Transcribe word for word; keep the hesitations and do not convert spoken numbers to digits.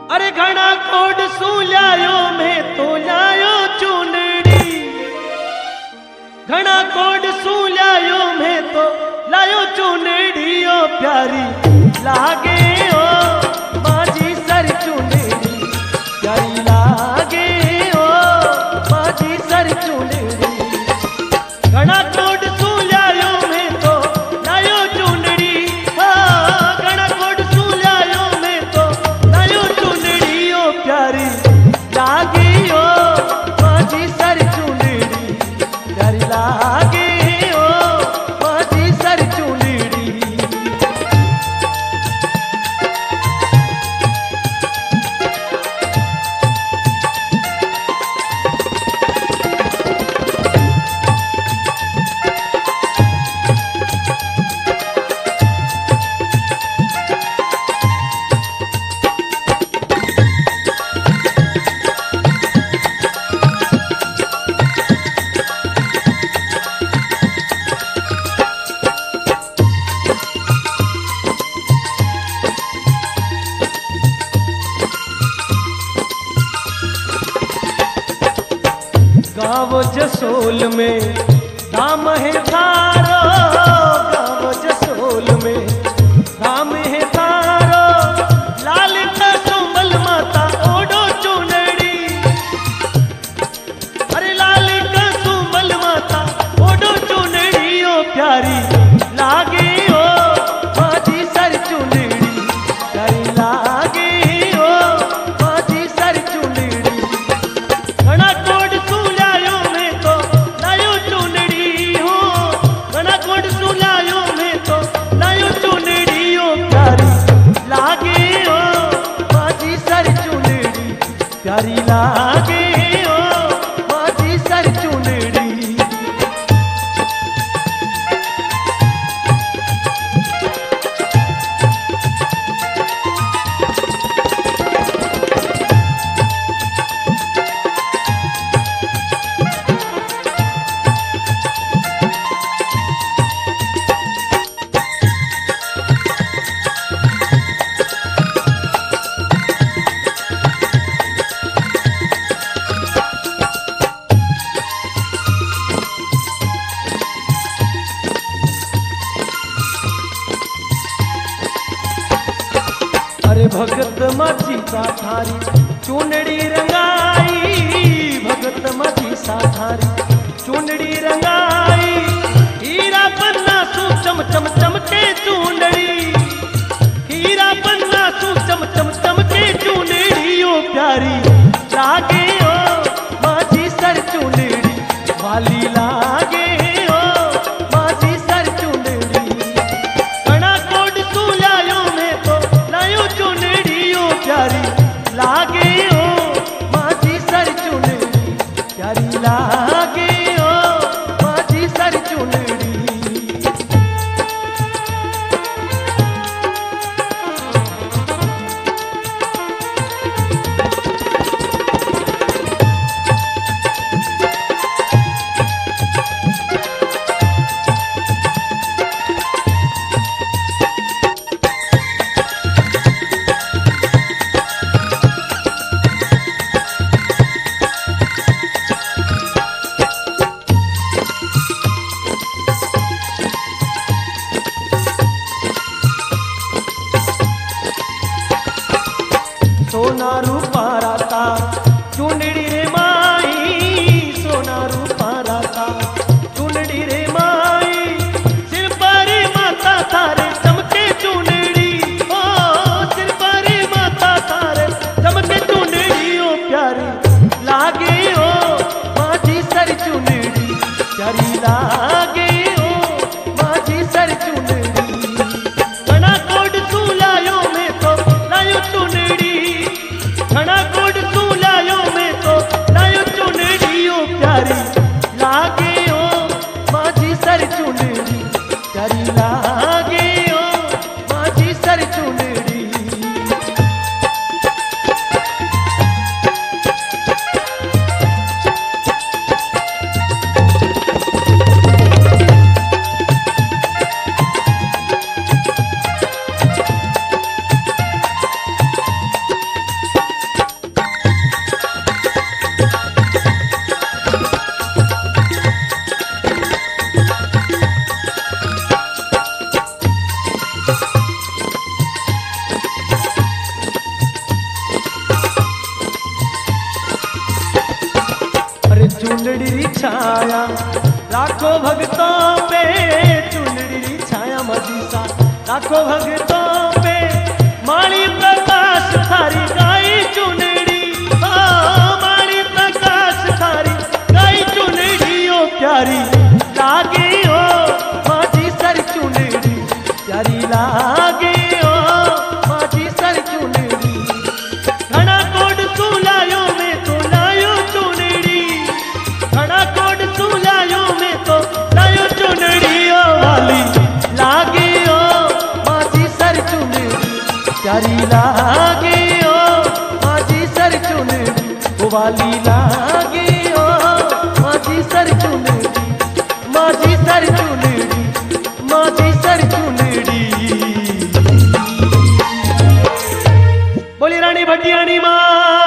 अरे घना कोड सूल्यायो में तो लायो चुनड़ी, घना कोड सूल्यायो में तो लायो चुनड़ी ओ प्यारी लागे ओ माझी सर चुनड़ी, प्यारी लागे ओ माझी सर चुनड़ी। घना कोड सूल्यायो में तो लायो चुनड़ी, हाँ घना कोड सूल्यायो में तो लायो चुनड़ी ओ प्यारी लागे ओ माझी सर चुनड़ी, प्यारी लागे ओ माझी सर चुनड़ी। गाँव जसोल में धाम है थारो, गाँव जसोल में धाम है थारो, लाल का सुमल माता ओढ़ो चुनड़ी, अरे लाल का सुमल माता ओढ़ो चुनड़ी ओ प्यारी लागे ओ माझी सर चुनड़ी, प्यारी लागे ओ माझी सर चुनड़ी। घना कोड सूल्यायो में तो लायो चुनड़ी हो, घना कोड सूल्यायो में तो लायो चुनड़ी ओ प्यारी लागे ओ माझी सर चुनड़ी, प्यारी लागे ओ माझी सर चुनड़ी। अरे भगत माझी साथारी चुनड़ी रंगाई, भगत माझी साथारी चुनड़ी रंगाई, हीरा पन्ना सु चम चम चमके चुनड़ी, हीरा पन्ना सु चम चम चमके चुनड़ी ओ प्यारी लागे ओ माझी सर चुनड़ी, वाली लागे ओ माझी सर चुनड़ी। घना कोड सूल्यायो में तो लायो चुनड़ी ओ प्यारी लागे ओ माझी सर चुनड़ी, प्यारी लागे ओ माझी सर चुनड़ी। सोना रूपा राता चुनड़ी रे माई, सोना रूपा राता चुनड़ी रे माई, सिर पर माता थारे चमके चुनड़ी, ओ सिर पर माता थारे चमके चुनड़ी ओ प्यारी लागे ओ माझी सर चुनड़ी, प्यारी लागे ओ माझी सर चुनड़ी। घना कोड सूल्यायो में तो लायो चुनड़ी, घना कोड सूल्यायो में तो लायो चुनड़ी ओ प्यारी लागे ओ माझी सर चुनड़ी, प्यारी लागे ओ माझी सर चुनड़ी। चुनड़ी छाया, लाखों भक्तों पे चुनड़ी छाया माझी सा, लाखों भक्तों पे माली प्रकाश थारी गाई चुनड़ी, ओ माली प्रकाश थारी गाई चुनड़ी ओ प्यारी लागे ओ माझी सर चुनड़ी, प्यारी लागे ओ माझी सर चुनड़ी। घना कोड सुलायो में तो लायो चुनड़ी, घना कोड सुलायो में तो लायो चुनड़ी ओ वाली लागे ओ माझी सर चुनड़ी, प्यारी लागे ओ माझी सर चुनड़ी, ओ वाली लागे ओ माझी सर चुनड़ी, माझी सर चुनड़ी, माझी सर चुनड़ी। बोली रानी भटियाणी माँ।